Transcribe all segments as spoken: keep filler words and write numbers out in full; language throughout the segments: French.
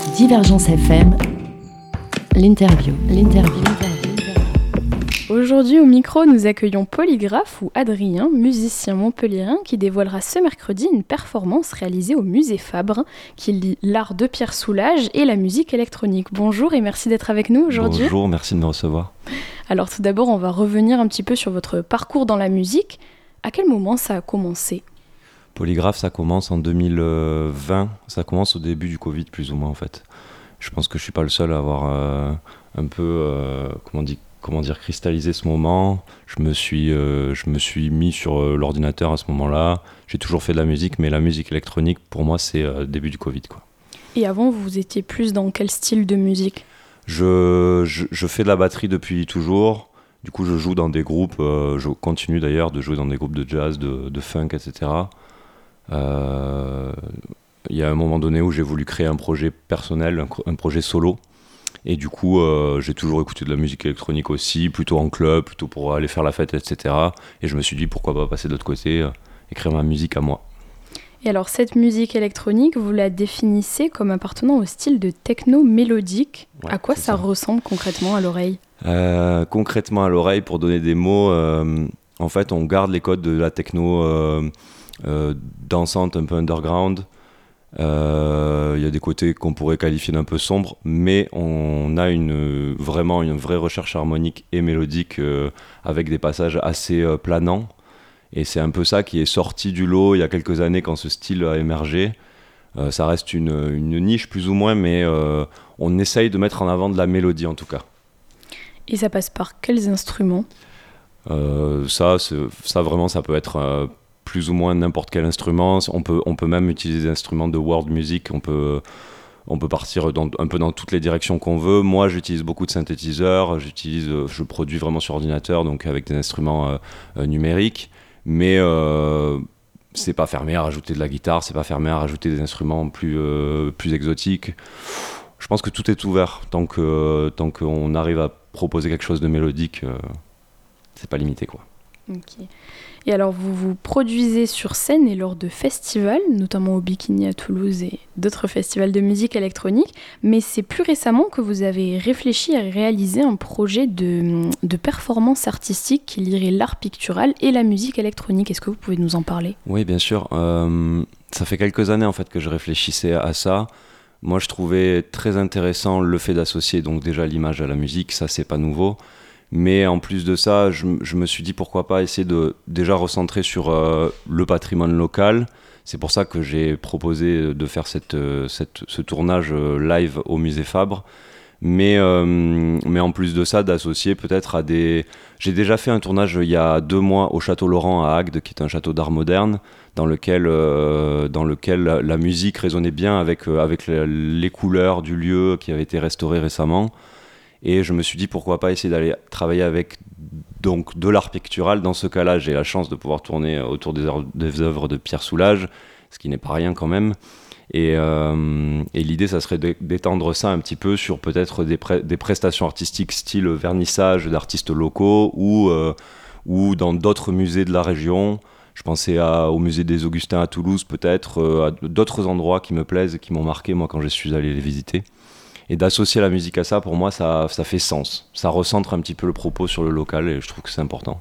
Divergence F M, l'interview, l'interview. Aujourd'hui au micro, nous accueillons Polygraphe ou Adrien, musicien montpelliérain qui dévoilera ce mercredi une performance réalisée au musée Fabre qui lie l'art de Pierre Soulages et la musique électronique. Bonjour et merci d'être avec nous aujourd'hui. Bonjour, merci de me recevoir. Alors tout d'abord, on va revenir un petit peu sur votre parcours dans la musique. À quel moment ça a commencé ? Polygraphe, ça commence en deux mille vingt, ça commence au début du Covid plus ou moins en fait. Je pense que je suis pas le seul à avoir euh, un peu, euh, comment, dit, comment dire, cristallisé ce moment. Je me suis, euh, je me suis mis sur euh, l'ordinateur à ce moment-là. J'ai toujours fait de la musique, mais la musique électronique, pour moi, c'est euh, début du Covid, quoi. Et avant, vous étiez plus dans quel style de musique ? je, je, je fais de la batterie depuis toujours. Du coup, je joue dans des groupes. Euh, je continue d'ailleurs de jouer dans des groupes de jazz, de, de funk, et cetera. Euh, il y a un moment donné où j'ai voulu créer un projet personnel, un, un projet solo. Et du coup, euh, j'ai toujours écouté de la musique électronique aussi, plutôt en club, plutôt pour aller faire la fête, et cetera. Et je me suis dit, pourquoi pas passer de l'autre côté, euh, écrire ma musique à moi. Et alors, cette musique électronique, vous la définissez comme appartenant au style de techno mélodique. Ouais, à quoi ça, ça ressemble concrètement à l'oreille ? euh, Concrètement à l'oreille, pour donner des mots, euh, en fait, on garde les codes de la techno euh, euh, dansante, un peu underground. Il euh, y a des côtés qu'on pourrait qualifier d'un peu sombres, mais on a une, vraiment une vraie recherche harmonique et mélodique euh, avec des passages assez euh, planants. Et c'est un peu ça qui est sorti du lot il y a quelques années quand ce style a émergé. Euh, ça reste une, une niche plus ou moins, mais euh, on essaye de mettre en avant de la mélodie en tout cas. Et ça passe par quels instruments ? euh, ça, ça vraiment, ça peut être... Euh, plus ou moins n'importe quel instrument. On peut, on peut même utiliser des instruments de world music. On peut, on peut partir dans, un peu dans toutes les directions qu'on veut. Moi, j'utilise beaucoup de synthétiseurs. J'utilise, je produis vraiment sur ordinateur, donc avec des instruments euh, euh, numériques. Mais euh, c'est pas fermé à rajouter de la guitare. C'est pas fermé à rajouter des instruments plus, euh, plus exotiques. Je pense que tout est ouvert. Tant que, tant qu'on arrive à proposer quelque chose de mélodique, euh, c'est pas limité, quoi. Ok. Et alors, vous vous produisez sur scène et lors de festivals, notamment au Bikini à Toulouse et d'autres festivals de musique électronique, mais c'est plus récemment que vous avez réfléchi à réaliser un projet de, de performance artistique qui lierait l'art pictural et la musique électronique. Est-ce que vous pouvez nous en parler ? Oui, bien sûr. Euh, ça fait quelques années en fait que je réfléchissais à ça. Moi, je trouvais très intéressant le fait d'associer donc déjà l'image à la musique, ça c'est pas nouveau. Mais en plus de ça, je, je me suis dit pourquoi pas essayer de déjà recentrer sur euh, le patrimoine local. C'est pour ça que j'ai proposé de faire cette, cette, ce tournage live au musée Fabre. Mais, euh, mais en plus de ça, d'associer peut-être à des... J'ai déjà fait un tournage il y a deux mois au Château Laurent à Agde, qui est un château d'art moderne, dans lequel, euh, dans lequel la, la musique résonnait bien avec, euh, avec les, les couleurs du lieu qui avait été restauré récemment. Et je me suis dit pourquoi pas essayer d'aller travailler avec donc, de l'art pictural. Dans ce cas-là, j'ai la chance de pouvoir tourner autour des, œuvres, des œuvres de Pierre Soulages, ce qui n'est pas rien quand même. Et, euh, et l'idée, ça serait d'étendre ça un petit peu sur peut-être des, pré- des prestations artistiques style vernissage d'artistes locaux ou, euh, ou dans d'autres musées de la région. Je pensais à, au musée des Augustins à Toulouse peut-être, euh, à d'autres endroits qui me plaisent et qui m'ont marqué moi quand je suis allé les visiter. Et d'associer la musique à ça, pour moi, ça, ça fait sens. Ça recentre un petit peu le propos sur le local et je trouve que c'est important.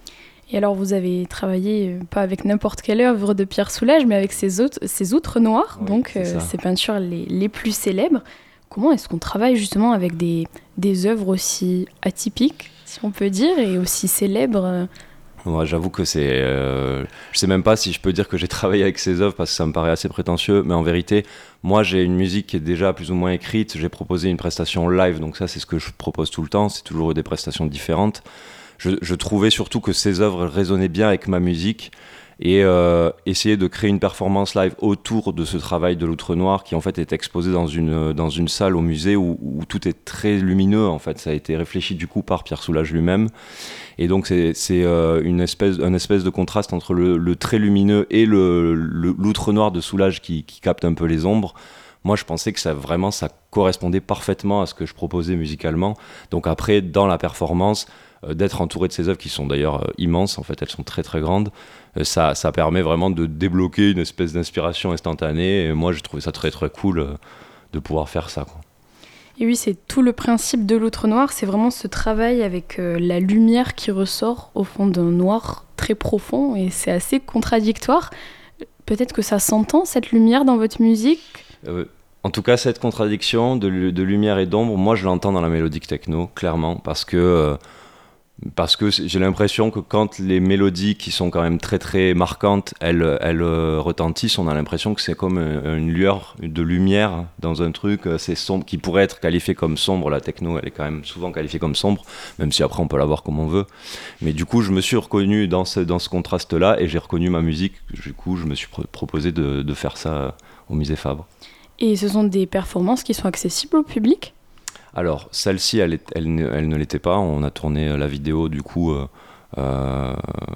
Et alors, vous avez travaillé, euh, pas avec n'importe quelle œuvre de Pierre Soulages, mais avec ses, autres, ses outres noires, oui, donc euh, ses peintures les, les plus célèbres. Comment est-ce qu'on travaille justement avec des, des œuvres aussi atypiques, si on peut dire, et aussi célèbres ? Moi, j'avoue que c'est... Euh, je sais même pas si je peux dire que j'ai travaillé avec ces œuvres parce que ça me paraît assez prétentieux, mais en vérité, moi, j'ai une musique qui est déjà plus ou moins écrite. J'ai proposé une prestation live, donc ça, c'est ce que je propose tout le temps. C'est toujours des prestations différentes. Je, je trouvais surtout que ces œuvres résonnaient bien avec ma musique et euh, essayer de créer une performance live autour de ce travail de l'outre noir qui, en fait, est exposé dans une, dans une salle au musée où, où tout est très lumineux, en fait. Ça a été réfléchi, du coup, par Pierre Soulages lui-même. Et donc c'est, c'est euh, une espèce, un espèce de contraste entre le, le très lumineux et le, le, l'outre noir de Soulages qui, qui capte un peu les ombres. Moi je pensais que ça, vraiment, ça correspondait parfaitement à ce que je proposais musicalement. Donc après, dans la performance, euh, d'être entouré de ces œuvres qui sont d'ailleurs euh, immenses, en fait elles sont très très grandes, euh, ça, ça permet vraiment de débloquer une espèce d'inspiration instantanée. Et moi j'ai trouvé ça très très cool euh, de pouvoir faire ça, quoi. Et oui, c'est tout le principe de l'Outre Noir, c'est vraiment ce travail avec euh, la lumière qui ressort au fond d'un noir très profond, et c'est assez contradictoire. Peut-être que ça s'entend, cette lumière, dans votre musique ? euh, En tout cas, cette contradiction de, de lumière et d'ombre, moi je l'entends dans la mélodique techno, clairement, parce que... Euh, Parce que j'ai l'impression que quand les mélodies qui sont quand même très très marquantes, elles, elles euh, retentissent, on a l'impression que c'est comme une, une lueur de lumière dans un truc assez sombre, qui pourrait être qualifié comme sombre. La techno, elle est quand même souvent qualifiée comme sombre, même si après on peut la voir comme on veut. Mais du coup, je me suis reconnu dans ce, dans ce contraste-là, et j'ai reconnu ma musique. Du coup, je me suis pr- proposé de, de faire ça au Musée Fabre. Et ce sont des performances qui sont accessibles au public ? Alors, celle-ci, elle, est, elle, ne, elle ne l'était pas. On a tourné la vidéo, du coup, euh, euh,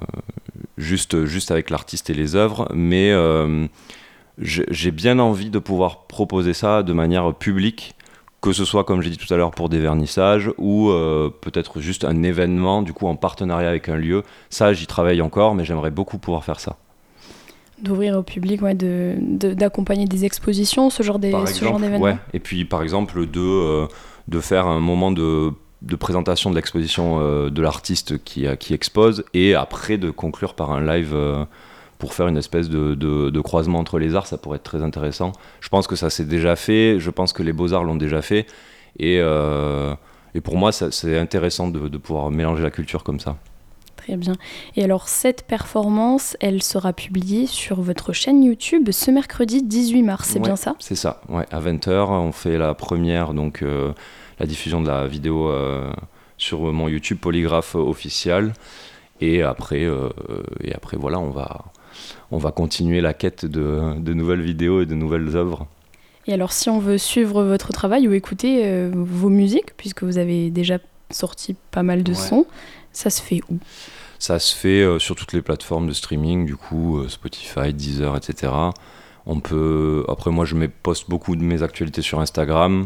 juste, juste avec l'artiste et les œuvres. Mais euh, j'ai bien envie de pouvoir proposer ça de manière publique, que ce soit, comme j'ai dit tout à l'heure, pour des vernissages ou euh, peut-être juste un événement, du coup, en partenariat avec un lieu. Ça, j'y travaille encore, mais j'aimerais beaucoup pouvoir faire ça. D'ouvrir au public, ouais, de, de, d'accompagner des expositions, ce genre, des, Par ce exemple, genre d'événements. Ouais. Et puis, par exemple, de... Euh, de faire un moment de, de présentation de l'exposition euh, de l'artiste qui, qui expose, et après de conclure par un live euh, pour faire une espèce de, de, de croisement entre les arts. Ça pourrait être très intéressant. Je pense que ça s'est déjà fait, je pense que les Beaux-Arts l'ont déjà fait, et, euh, et pour moi ça, c'est intéressant de, de pouvoir mélanger la culture comme ça. Très bien. Et alors, cette performance, elle sera publiée sur votre chaîne YouTube ce mercredi dix-huit mars, c'est ouais, bien ça ? C'est ça, ouais. À vingt heures, on fait la première, donc euh, la diffusion de la vidéo euh, sur mon YouTube Polygraphe officiel, et après, euh, et après voilà, on va, on va continuer la quête de, de nouvelles vidéos et de nouvelles œuvres. Et alors, si on veut suivre votre travail ou écouter euh, vos musiques, puisque vous avez déjà sorti pas mal de ouais. sons, ça se fait où ? Ça se fait euh, sur toutes les plateformes de streaming, du coup, euh, Spotify, Deezer, et cetera. On peut... Après, moi, je mets, poste beaucoup de mes actualités sur Instagram,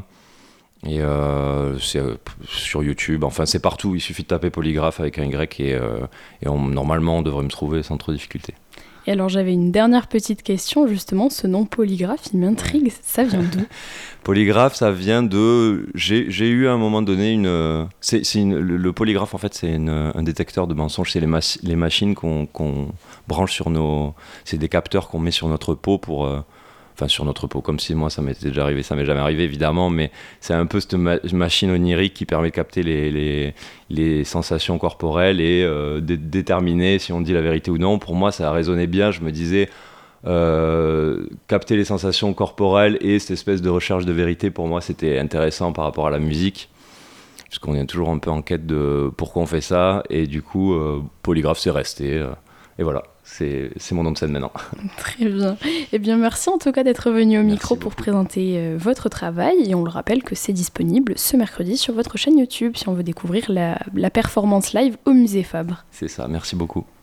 et euh, c'est euh, sur YouTube. Enfin, c'est partout. Il suffit de taper Polygraphe avec un Y, et, euh, et on, normalement, on devrait me trouver sans trop de difficulté. Et alors, j'avais une dernière petite question, justement. Ce nom Polygraphe, il m'intrigue. Ça vient d'où ? Polygraphe, ça vient de... J'ai, j'ai eu à un moment donné une... C'est, c'est une... Le, le polygraphe, en fait, c'est une, un détecteur de mensonges. C'est les, mas... les machines qu'on, qu'on branche sur nos... C'est des capteurs qu'on met sur notre peau pour... Euh... Enfin, sur notre peau, comme si moi, ça m'était déjà arrivé. Ça m'est jamais arrivé, évidemment, mais c'est un peu cette ma... machine onirique qui permet de capter les, les, les sensations corporelles et euh, de déterminer si on dit la vérité ou non. Pour moi, ça résonnait bien. Je me disais... Euh, capter les sensations corporelles et cette espèce de recherche de vérité, pour moi c'était intéressant par rapport à la musique, puisqu'on est toujours un peu en quête de pourquoi on fait ça, et du coup euh, Polygraphe c'est resté, euh, et voilà, c'est, c'est mon nom de scène maintenant. Très bien, et eh bien merci en tout cas d'être venu au merci micro beaucoup. Pour présenter euh, votre travail, et on le rappelle que c'est disponible ce mercredi sur votre chaîne YouTube si on veut découvrir la, la performance live au Musée Fabre. C'est ça, merci beaucoup.